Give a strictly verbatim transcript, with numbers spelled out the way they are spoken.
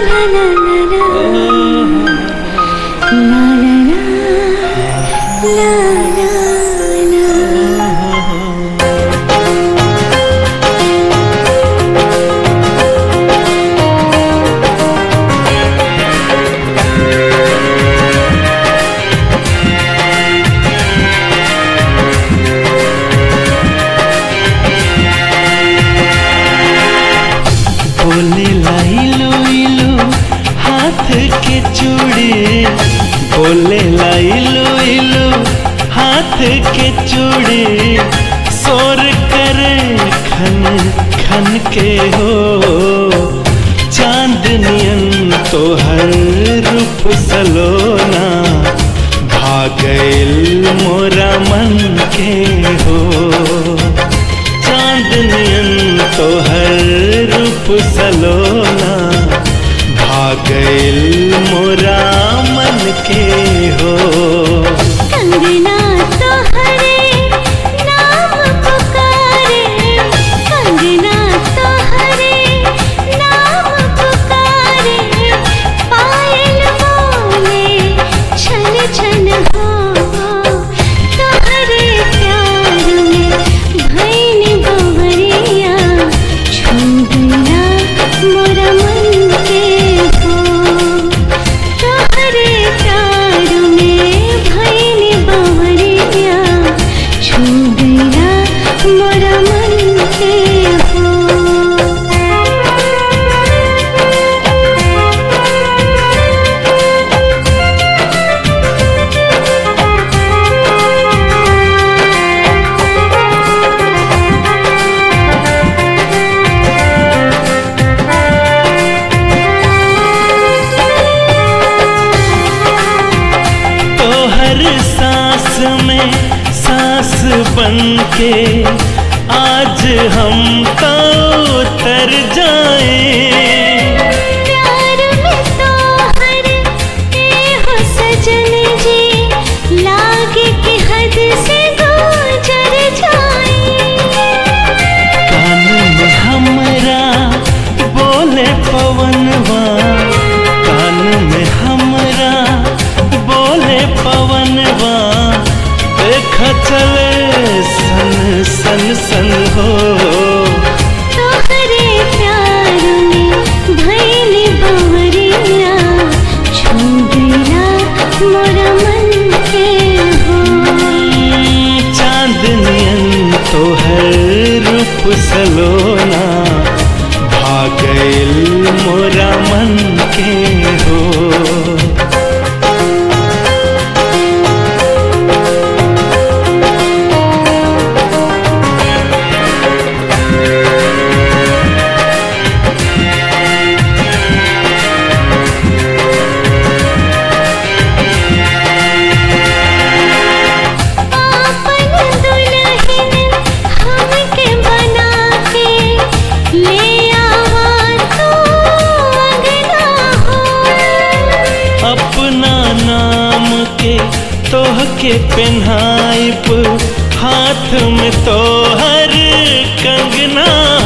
बोले लाइलू इलू हाथ के चूड़ी, बोले लाइलू इलू हाथ के चूड़ी, शोर करे खन खन के हो चांदनियन तोहर रूप सलोना, भागैल मोरा मन के हो चांदनियन तोहर रूप सलोना, भागैल मोरा मन के हो। कंगना तोहरे नाम पुकारे, कंगना तोहरे नाम पुकारे, पायल बोले छन छन हो, तोहरे प्यार में भैनी बवरिया, छू गया मोरा मन के हो, तोहरे प्यार में भैनी बवरिया, छू गया मोरा मन के हो। तोहर सांस में सांस बन के आज हम तो उतर जाए, प्यार में तोहर ए हो सजन जी, लागे कि हद से गुजर जाए। कान में हमरा बोले पवनवा, कान में हमरा बोले पवनवा, देखा चले सन सन सन हो, तोहरे प्यार में भैनी बवरिया, छू गया मोरा मन के हो। चांदनियन तोहर रूप सलोना, भागैल मोरा मन के हो। तोह के पेन्हाइब हाथ में तोहर कंगना